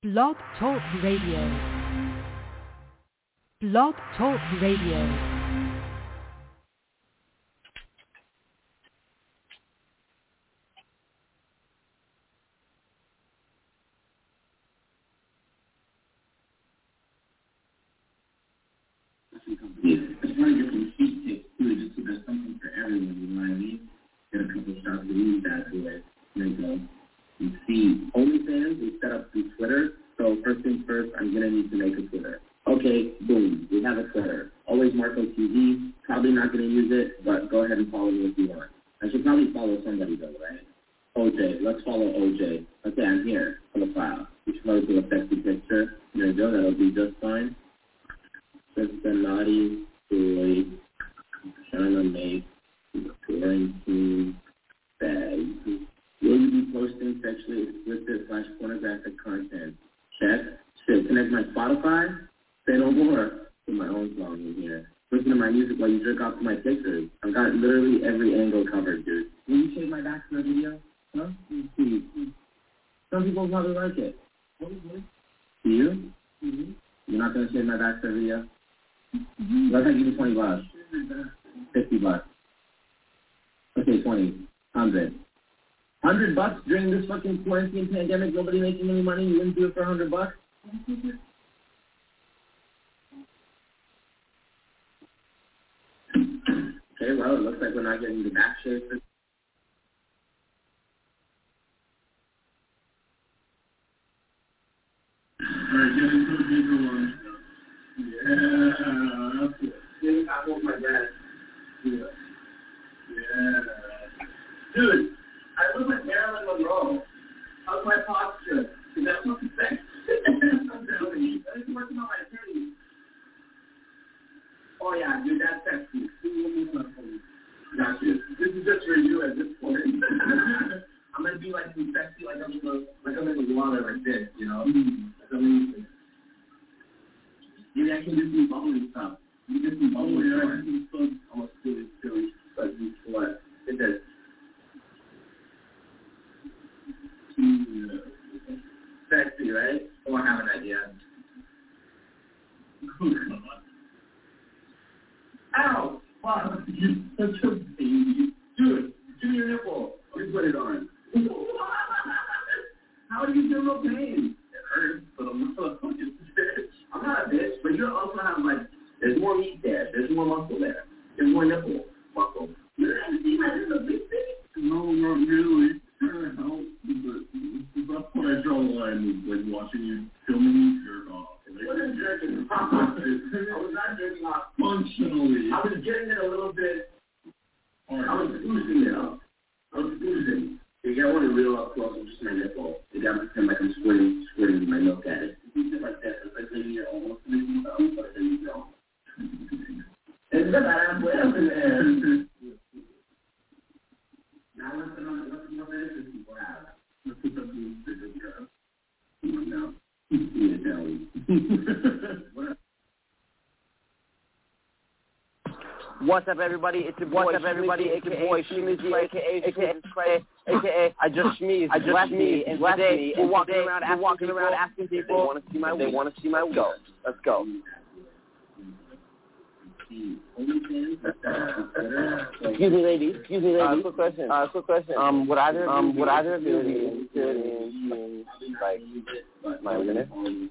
Blog Talk Radio. Blog Talk Radio. It's hard to get some cheap tips too, just so there's something for everyone, you know what I mean? Get a couple shots of these bad boys. There you go. You see, OnlyFans is set up through Twitter, so first things first, I'm going to need to make a Twitter. Okay, boom, we have a Twitter. Always Marco TV, probably not going to use it, but go ahead and follow me if you want. I should probably follow somebody though, right? OJ, let's follow OJ. Okay, I'm here, profile. We should probably do a sexy picture. There you go, that'll be just fine. Just a naughty boy trying to make quarantine bags. Will you be posting sexually explicit / pornographic content? Check. Should connect my Spotify? Say no more. Put my own song in here. Listen to my music while you jerk off to my pictures. I've got literally every angle covered, dude. Will you shave my back for a video? Huh? See. Some people probably like it. Do you? Mm-hmm. You're not going to shave my back for a video? Mm-hmm. What if I give you $20? $50. Okay, 20. 100. $100 during this fucking quarantine pandemic, nobody making any money, you wouldn't do it for $100? Okay, well, it looks like we're not getting the back shave. Alright, get into the bigger one. Yeah, that's it. I want my dad. Yeah. Dude, I look like Marilyn Monroe. How's my posture? Is that something sexy? I'm telling you. I was working on my attorney. Oh, yeah, dude, that's sexy. Got you. This is just for you at this point. I'm going to be like some sexy, like I'm in the water like this, you know? That's amazing. Maybe I can do some bubbly stuff. You get some bubbly stuff. I'm going to do this, but what? It does. Sexy, right? Oh, I have an idea. Ow! Wow, you're such a baby. Dude, give me your nipple. Let me put it on. How do you feel no pain? It hurts, but I'm not a fucking bitch. I'm not a bitch, but you also have, like, there's more meat there. There's more muscle there. There's more nipple muscle. You don't have to see my little big thing? No, not really. Trying to help, but that's when I draw the line was like watching you filming me jerk off. What is jerking off? I was not jerking off. Functionally. I was getting it a little bit. I was boosting it up. I was boosting. You gotta want to reel up close with just my nipple. You gotta pretend like I'm squirting my milk at it. You just like that. It's like when you're almost missing something, but then you don't. It's not that I'm way up in there. Now let's put on the medicine people have. Let's put something bigger here. Come on now. Yeah, tell me. What's up, everybody? It's your boy, aka Shmizy, aka I just sneezed. And today we're walking around asking people if they want to see my wiener. Let's go. Excuse me, ladies. Quick question. Would either of you be interested in like my wiener?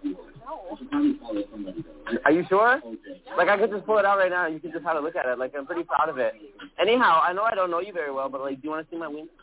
Are you sure? Like, I could just pull it out right now and you could just have a look at it. Like, I'm pretty proud of it. Anyhow, I know I don't know you very well, but, like, do you want to see my wiener?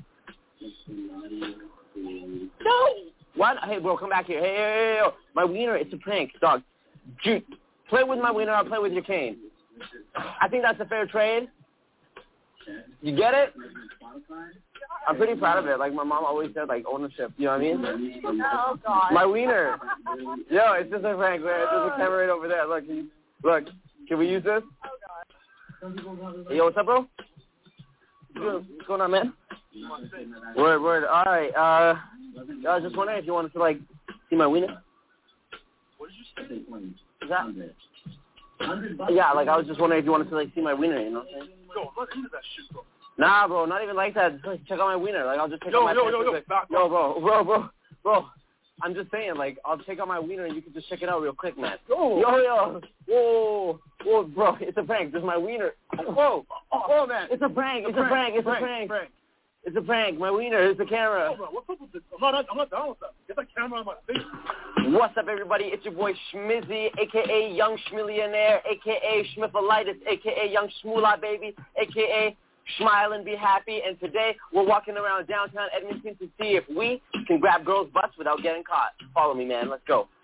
No! What? Hey, bro, come back here. Hey, my wiener, it's a prank, dog. Dude, play with my wiener, I'll play with your cane. I think that's a fair trade. You get it? I'm pretty proud of it. Like, my mom always said, like, ownership. You know what I mean? Oh, God. My wiener. Yo, it's just a prank, man. There's a camera right over there. Look, can we use this? Oh, God. Hey, yo, what's up, bro? What's going on, man? Word. All right. I was just wondering if you wanted to, like, see my wiener. What did you say? Is that? Yeah, like, I was just wondering if you wanted to, like, see my wiener, you know what I'm saying? Yo, I'm not into that shit, bro. Nah, bro, not even like that. Just, like, check out my wiener. Like, I'll just check out my pants. Yo, bro. I'm just saying, like, I'll take out my wiener and you can just check it out real quick, man. Oh. Yo. Whoa, bro, it's a prank. This is my wiener. Whoa. Oh, man. It's a prank. It's a prank. It's a prank. My wiener. It's the camera. Oh, bro, what's up with this? I'm not down with that. Get that camera on my face. What's up, everybody? It's your boy Schmizzy, a.k.a. Young Schmillionaire, a.k.a. Schmiffalitis, a.k.a. Young Schmoolah Baby, a.k.a. Smile and Be Happy. And today, we're walking around downtown Edmonton to see if we can grab girls' butts without getting caught. Follow me, man. Let's go.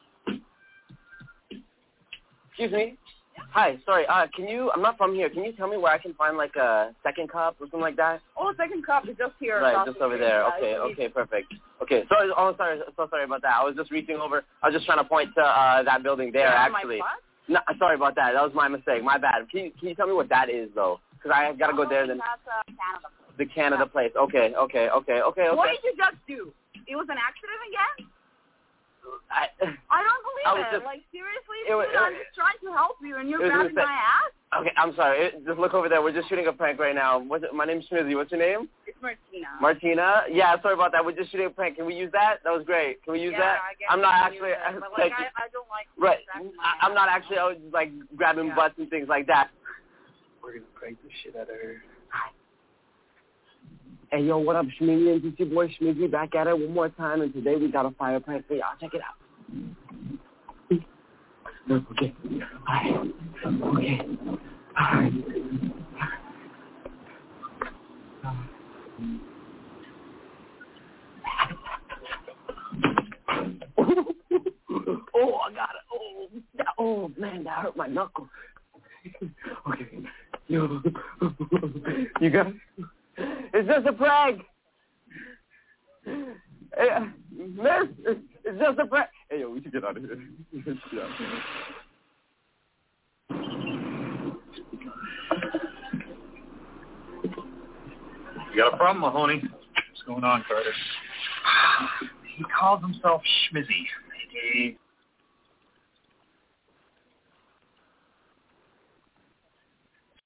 Excuse me. Hi, sorry, I'm not from here. Can you tell me where I can find, like, a second cup or something like that? Oh, second cup is just here. Right, just over there. Okay, perfect. Okay, sorry, so sorry about that. I was just reaching over. I was just trying to point to that building there, actually. No, sorry about that. That was my mistake. My bad. Can you tell me what that is, though? Because I got to go there. Then that's Canada. The Canada place. Okay. What did you just do? It was an accident again? I don't believe it. Like, seriously? I'm just trying to help you, and you're grabbing my ass? Okay, I'm sorry. Just look over there. We're just shooting a prank right now. My name's Schmizzy. What's your name? It's Martina. Martina? Yeah, sorry about that. We're just shooting a prank. Can we use that? That was great. Can we use that? I guess I'm not actually... I don't like... Right. I'm not actually, like, grabbing butts and things like that. We're going to prank the shit out of her. Hey, yo, what up, Schmizzy? It's your boy Schmizzy back at it one more time, and today we got a fire prank for y'all. Check it out. Okay. Oh, I got it. Oh, man, that hurt my knuckle. Okay. Yo. You got it? It's just a prank. Hey, miss, it's just a prank. Hey, yo, we should get out of here. You got a problem, Mahoney? What's going on, Carter? He calls himself Schmizzy, a.k.a.